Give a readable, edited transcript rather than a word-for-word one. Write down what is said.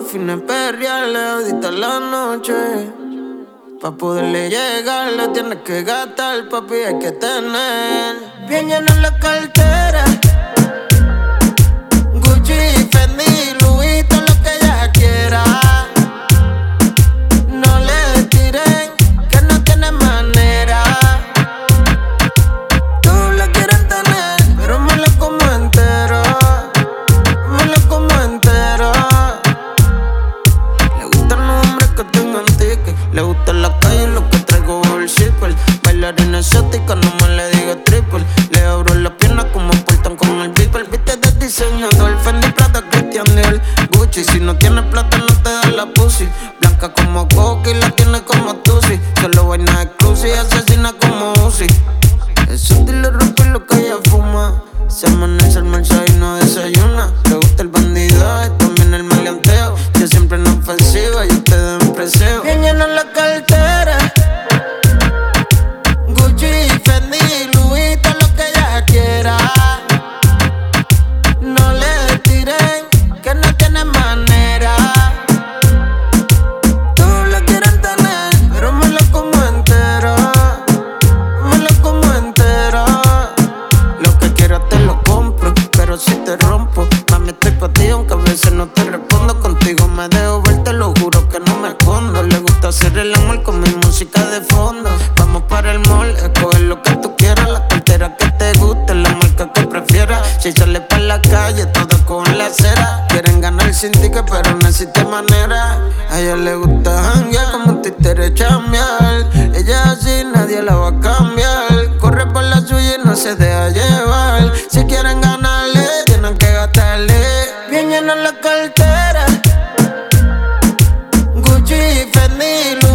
fines perrearle ahorita la noche. Pa' poderle llegar le tienes que gastar, papi, hay que tener bien llena la cartera. Gucci, Fendi, Louis, todo lo que ella quiera. No le tiren, que no tiene manera. Tú la quieres tener, pero me la como entero. Me la como entero. Le gustan los hombres que tengan ticket. Le gusta la calle, lo que traigo bajo el zipper. Bailarina exótica, no me le diga triple. Le abro las piernas como portan con el beeper. Viste de diseñador, Fendi, Prada, Christian Dior, Gucci. Si no tienes plata no te da la pussy. Blanca como Coco y la tiene como Tusi. Solo vaina exclusiva y asesina como Uzi. Eso le rompe lo que ella fuma. Se amanece el mensaje y no desayuna. Le gusta el bandidaje, también el maleanteo. Yo siempre en ofensiva y ustedes en preseo. Bien llena la cartera. Gucci, Fendi, Louis, todo lo que ella quiera. No le tiren, que no tiene manera. Tú la quieres tener, pero me la como entera. Me la como entera. Lo que quieras te lo compro, pero si te rompo, mami, estoy pa' ti, aunque a veces no te respondo. Contigo me dejo ver, te lo juro que no me escondo. Le gusta hacer el amor con mi música de fondo. Vamos para el mall, escoger lo que tú quieras. La cartera que te guste, la marca que prefieras. Si sales pa' la calle, todo con la acera. Quieren ganar sin ticket, pero no existe manera. A ella le gusta janguear, como un títere chambear. Ella es así, nadie la va a cambiar. Corre por la suya y no se deja llevar. Si quieren ganarle, tienen que gastarle. Bien llena la cartera. Gucci, Fendi,